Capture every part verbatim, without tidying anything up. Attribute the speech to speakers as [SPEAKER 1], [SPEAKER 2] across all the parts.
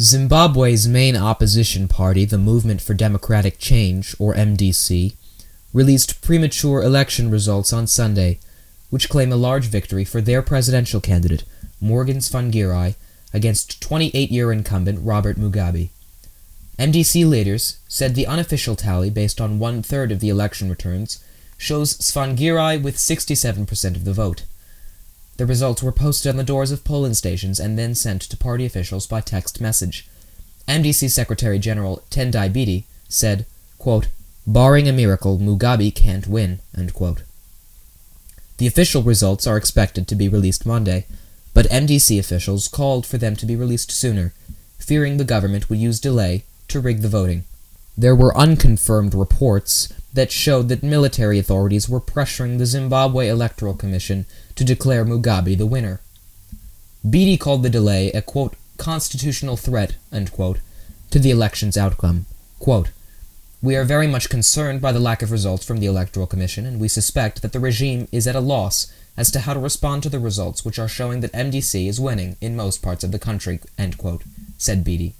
[SPEAKER 1] Zimbabwe's main opposition party, the Movement for Democratic Change, or M D C, released premature election results on Sunday, which claim a large victory for their presidential candidate, Morgan Tsvangirai, against twenty-eight-year incumbent Robert Mugabe. M D C leaders said the unofficial tally, based on one-third of the election returns, shows Tsvangirai with sixty-seven percent of the vote. The results were posted on the doors of polling stations and then sent to party officials by text message. M D C Secretary General Tendai Biti said, quote, "Barring a miracle, Mugabe can't win," end quote. The official results are expected to be released Monday, but M D C officials called for them to be released sooner, fearing the government would use delay to rig the voting. There were unconfirmed reports that showed that military authorities were pressuring the Zimbabwe Electoral Commission to declare Mugabe the winner. Biti called the delay a, quote, "constitutional threat," end quote, to the election's outcome. Quote, "We are very much concerned by the lack of results from the Electoral Commission, and we suspect that the regime is at a loss as to how to respond to the results which are showing that M D C is winning in most parts of the country," end quote, said Biti.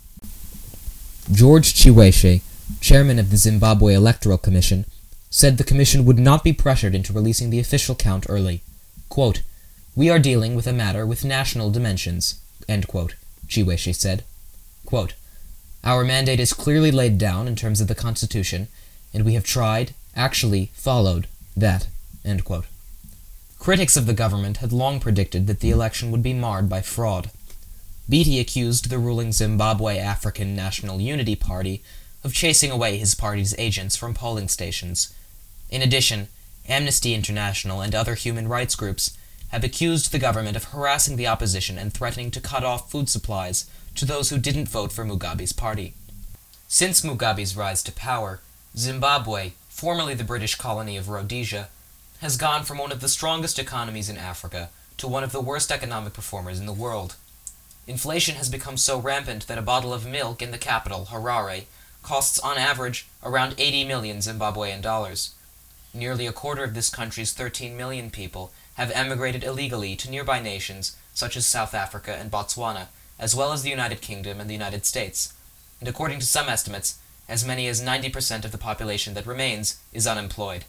[SPEAKER 1] George Chiweshe, chairman of the Zimbabwe Electoral Commission, said the commission would not be pressured into releasing the official count early. Quote, "We are dealing with a matter with national dimensions," end quote, Chiweshe said. Quote, "Our mandate is clearly laid down in terms of the Constitution, and we have tried, actually followed, that," end quote. Critics of the government had long predicted that the election would be marred by fraud. Biti accused the ruling Zimbabwe African National Unity Party of chasing away his party's agents from polling stations. In addition, Amnesty International and other human rights groups have accused the government of harassing the opposition and threatening to cut off food supplies to those who didn't vote for Mugabe's party. Since Mugabe's rise to power, Zimbabwe, formerly the British colony of Rhodesia, has gone from one of the strongest economies in Africa to one of the worst economic performers in the world. Inflation has become so rampant that a bottle of milk in the capital, Harare, costs on average around eighty million Zimbabwean dollars. Nearly a quarter of this country's thirteen million people have emigrated illegally to nearby nations such as South Africa and Botswana, as well as the United Kingdom and the United States, and according to some estimates, as many as ninety percent of the population that remains is unemployed.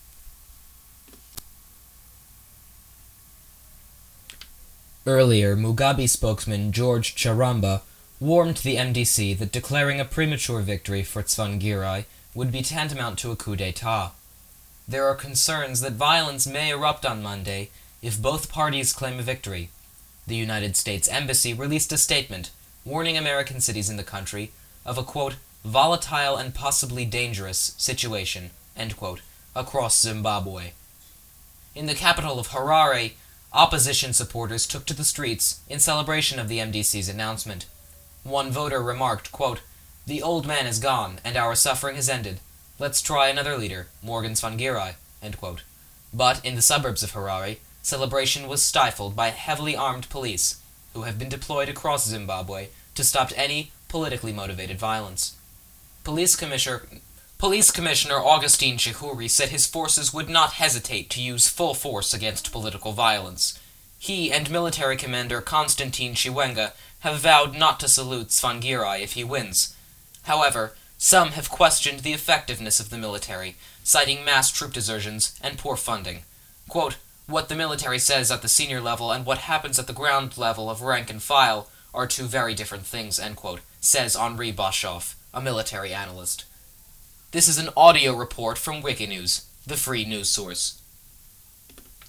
[SPEAKER 1] Earlier, Mugabe spokesman George Charamba warned the M D C that declaring a premature victory for Tsvangirai would be tantamount to a coup d'etat. There are concerns that violence may erupt on Monday if both parties claim a victory. The United States Embassy released a statement warning American cities in the country of a, quote, "volatile and possibly dangerous situation," end quote, across Zimbabwe. In the capital of Harare, opposition supporters took to the streets in celebration of the M D C's announcement. One voter remarked, quote, "The old man is gone, and our suffering has ended. Let's try another leader, Morgan Tsvangirai," end quote. But in the suburbs of Harare, celebration was stifled by heavily armed police, who have been deployed across Zimbabwe to stop any politically motivated violence. Police Commissioner, Police Commissioner Augustine Chihuri said his forces would not hesitate to use full force against political violence. He and military commander Constantine Chiwenga have vowed not to salute Tsvangirai if he wins. However, some have questioned the effectiveness of the military, citing mass troop desertions and poor funding. Quote, "What the military says at the senior level and what happens at the ground level of rank and file are two very different things," end quote, says Henri Bashoff, a military analyst. This is an audio report from Wikinews, the free news source.